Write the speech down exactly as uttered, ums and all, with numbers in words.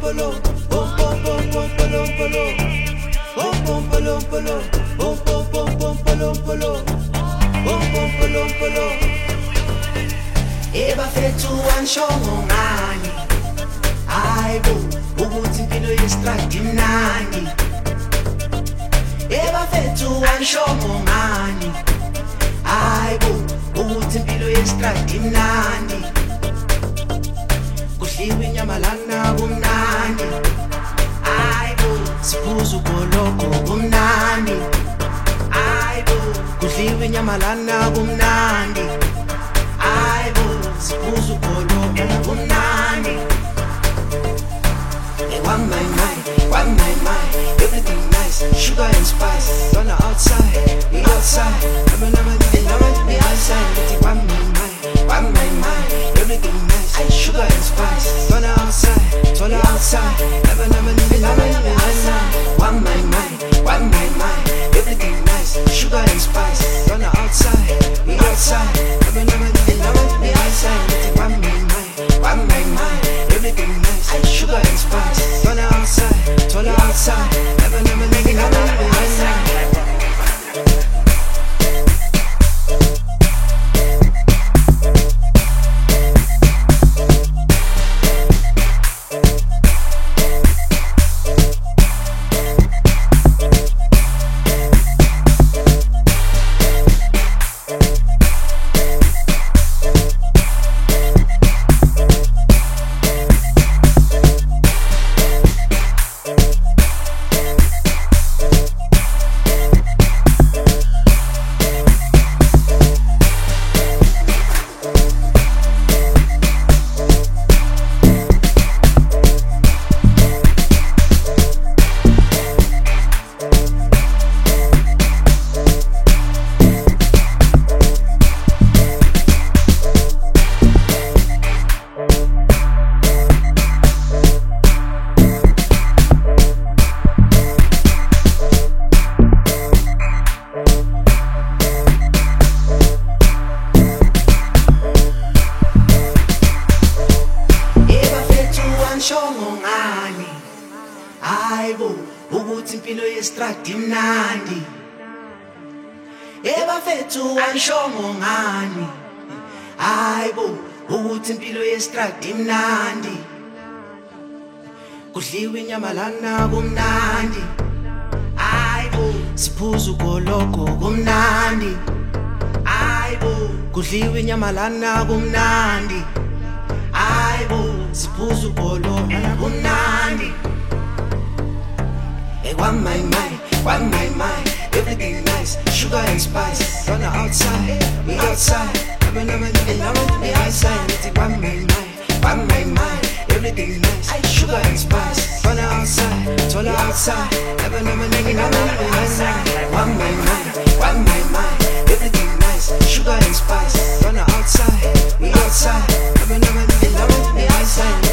polo, pom pom pom pom polo polo, pom pom polo polo, pom pom pom pom polo polo, pom pom polo polo. Ebafethu wanshongo ngani, hayibo ukuthi impilo yestradi imnandi. Ebafethu wanshongo ngani, hayibo ukuthi impilo yestradi imnandi. Kudliwa inyama lana kumnandi, hayibo siphuza ugoloko kumnandi, hayibo kudliwa inyama lana kumnandi, hayibo siphuza ugoloko kumnandi. Hey, one my mind, one my mind, everything nice, sugar and spice. On the outside, we outside, I'm a number, and I'm a be outside. It's one my mind, one my mind, everything nice, sugar and spice. On the outside, on the outside, I'm a number, and I'm a be outside. One my mind, one my mind, everything nice, sugar and spice. On the outside, we outside, I'm a number, and I'm a be outside. It's one my mind, one my mind, everything nice, sugar and spice. On the outside, on the outside, I'm a number, and I'm a be outside. Hayibo ukuthi impilo yestradi imnandi. Ebafethu wanshongo ngani, hayibo ukuthi impilo yestradi imnandi. Kudliwa inyama lana kumnandi, hayibo siphuza ugoloko kumnandi, hayibo kudliwa inyama lana kumnandi, hayibo siphuza ugoloko kumnandi. Hey, one my mind, one my mind, everything nice, sugar and spice. On the outside, we outside, I'm a number, and I'm a be outside. It's one my mind, one my mind, everything nice, sugar and spice. On the outside, on the outside, I'm a number, and I'm a be outside. One my mind, one my mind, everything nice, sugar and spice. On the outside, we outside, I'm a number, and I'm a be outside.